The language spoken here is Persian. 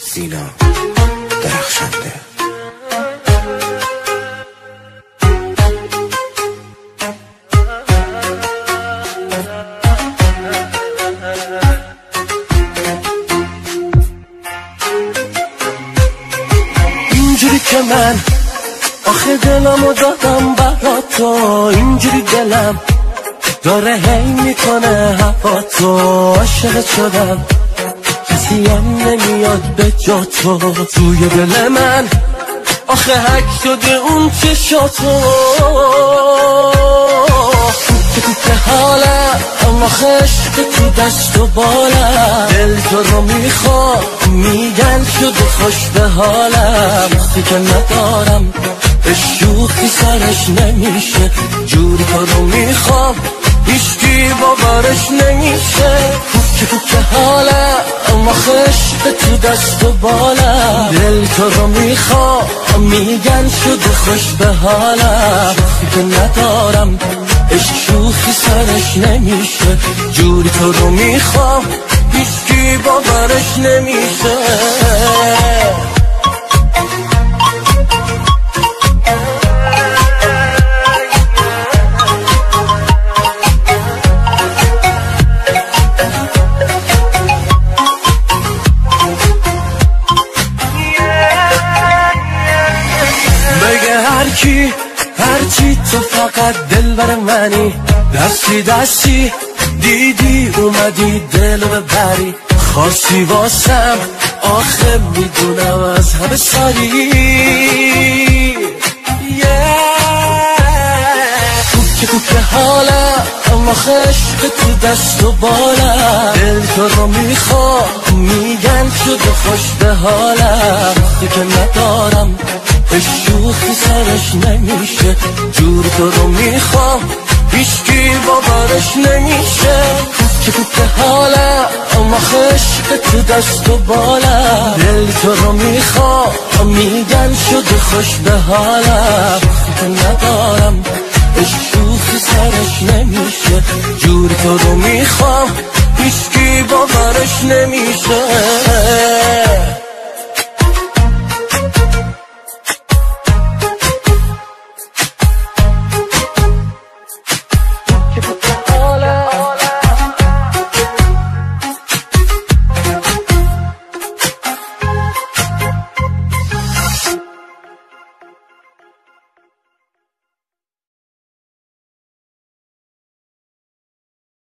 سینا درخشنده. اینجوری که من آخه دلمو دادم برا تو، اینجوری دلم داره هی میکنه هوا تو. عاشقت شدم کسی هم نمیاد به جا تو. توی دل من آخه حک شده اون چشاتو. که حالم آخه عشق تو دست و بالم، دل تو رو میخوام میگن شده خوش به حالم. وقتی که ندارم به شوخی سرش نمیشه، جوری تو رو میخوام هیچکی باورش نمیشه. که حالم آخه عشق تو دست و بالم، دل تو رو میخوام میگن شده خوش به حالم. وقتی که ندارم عشق شوخی سرش نمیشه، جوری تو رو میخوام هیچکی باورش نمیشه. هرچی تو فقط دل بر منی، دستی دستی دیدی اومدی دل ببری. خاصی واسم آخه میدونم از همه سری. که حالم آخه عشق تو دست و بالم، دل تو رو میخوام میگن شده خوش به حالم. وقتی که ندارم به شوخی سرش نمیشه، جور تو رو میخوام هیچکی باورش نمیشه. که حالم آخه عشق تو دست و بالم، دل تو رو میخوام میگن شده خوش به حالم. وقتی که ندارم به شوخی سرش نمیشه، جور تو رو میخوام هیچکی باورش نمیشه.